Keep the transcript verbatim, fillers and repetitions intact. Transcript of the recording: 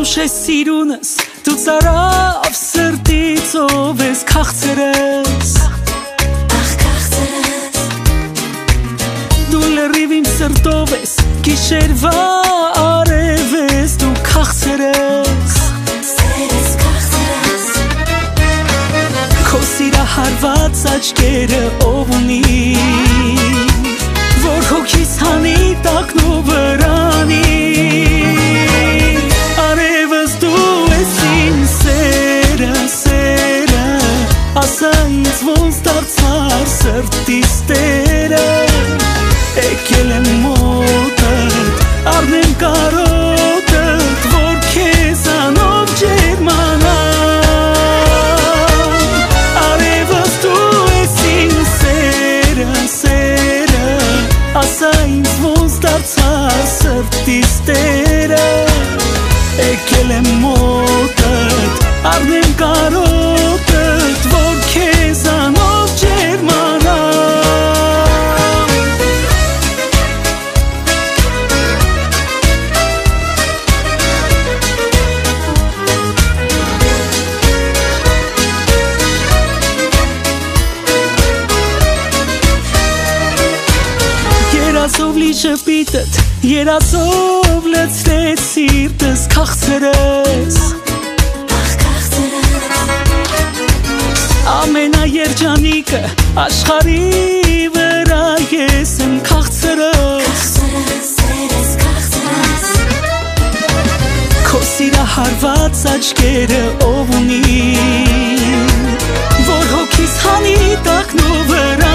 Անուշ է սիրունս դու ծարավ սրտից ով ես քաղցրես Ախ քաղցրես Դու լրիվ իմ սրտով ես գիշերվա արև ես դու քաղցրես Սերես քաղցրես Քո սիրահարված աչքերը ով ունի Որ հոգիս հանի տակն ու վրանի Արևս դու ես իմ սերը, սերը Ասա ինձ ոնց դարձար սրտիս տերը Եկել եմ մոտդ, առնեմ կարոտդ Որ քեզանով ջերմանամ Արևս դու ես իմ սերը, սերը Ասա ինձ ոնց դարձար սրտիս տերը Եկել եմ մոտդ, առնեմ կարոտդ Որ քեզանով ջերմանամ Երազով լի շպիտդ, երազով լցրեց սիրտս քաղցրես Ախ քաղցրես Ամենաերջանիկը աշխարհի վրա ես եմ քաղցրես Քաղցրես սերես քաղցրես Քո սիրահարված աչքերը ով ունի Որ հոգիս հանի տակն ու վրա